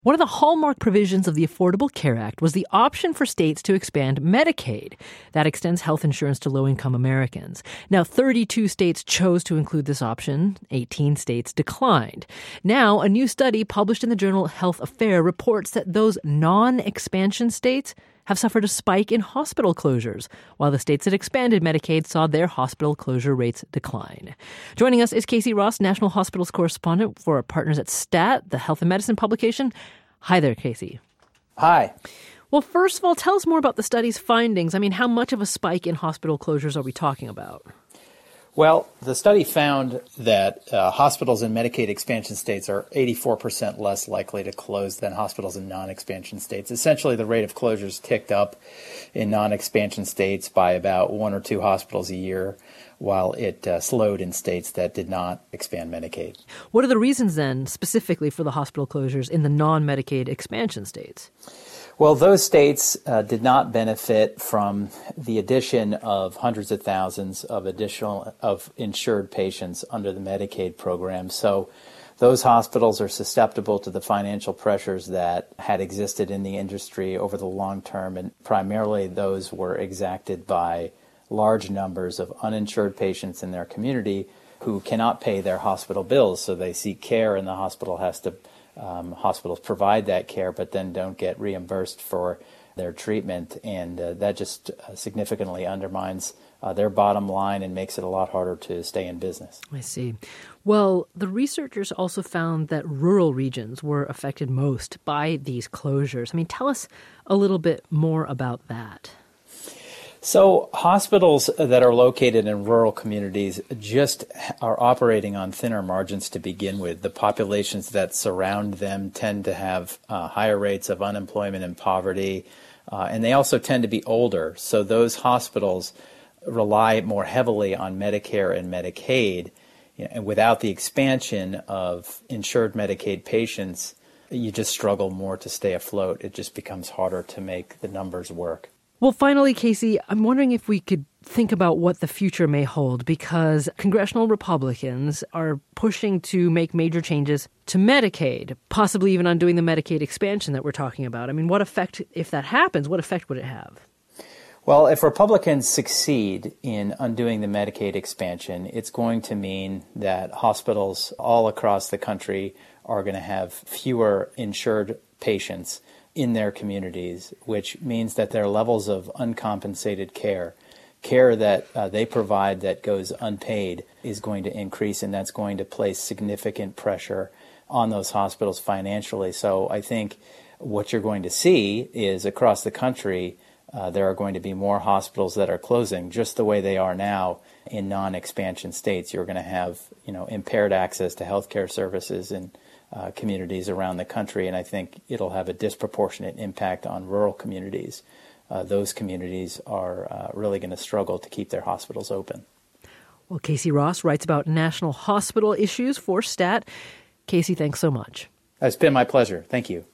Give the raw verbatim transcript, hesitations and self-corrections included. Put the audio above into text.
One of the hallmark provisions of the Affordable Care Act was the option for states to expand Medicaid. That extends health insurance to low-income Americans. Now, thirty-two states chose to include this option. eighteen states declined. Now, a new study published in the journal Health Affairs reports that those non-expansion states have suffered a spike in hospital closures, while the states that expanded Medicaid saw their hospital closure rates decline. Joining us is Casey Ross, National Hospitals correspondent for our partners at STAT, the Health and Medicine publication. Hi there, Casey. Hi. Well, first of all, tell us more about the study's findings. I mean, how much of a spike in hospital closures are we talking about? Well, the study found that uh, hospitals in Medicaid expansion states are eighty-four percent less likely to close than hospitals in non-expansion states. Essentially, the rate of closures ticked up in non-expansion states by about one or two hospitals a year, while it uh, slowed in states that did not expand Medicaid. What are the reasons then, specifically for the hospital closures in the non-Medicaid expansion states? Well, those states uh, did not benefit from the addition of hundreds of thousands of additional of insured patients under the Medicaid program. So those hospitals are susceptible to the financial pressures that had existed in the industry over the long term, and primarily those were exacted by large numbers of uninsured patients in their community who cannot pay their hospital bills. So they seek care, and the hospital has to Um, hospitals provide that care, but then don't get reimbursed for their treatment, and uh, that just uh, significantly undermines uh, their bottom line and makes it a lot harder to stay in business. I see. Well, the researchers also found that rural regions were affected most by these closures. I mean, tell us a little bit more about that. So hospitals that are located in rural communities just are operating on thinner margins to begin with. The populations that surround them tend to have uh, higher rates of unemployment and poverty, uh, and they also tend to be older. So those hospitals rely more heavily on Medicare and Medicaid. You know, and without the expansion of insured Medicaid patients, you just struggle more to stay afloat. It just becomes harder to make the numbers work. Well, finally, Casey, I'm wondering if we could think about what the future may hold, because congressional Republicans are pushing to make major changes to Medicaid, possibly even undoing the Medicaid expansion that we're talking about. I mean, what effect, if that happens, what effect would it have? Well, if Republicans succeed in undoing the Medicaid expansion, it's going to mean that hospitals all across the country are going to have fewer insured patients in their communities, which means that their levels of uncompensated care, care that uh, they provide that goes unpaid, is going to increase, and that's going to place significant pressure on those hospitals financially. So I think what you're going to see is across the country, uh, there are going to be more hospitals that are closing, just the way they are now in non-expansion states. You're going to have, you know, impaired access to healthcare services and Uh, communities around the country, and I think it'll have a disproportionate impact on rural communities. Uh, those communities are uh, really going to struggle to keep their hospitals open. Well, Casey Ross writes about national hospital issues for STAT. Casey, thanks so much. It's been my pleasure. Thank you.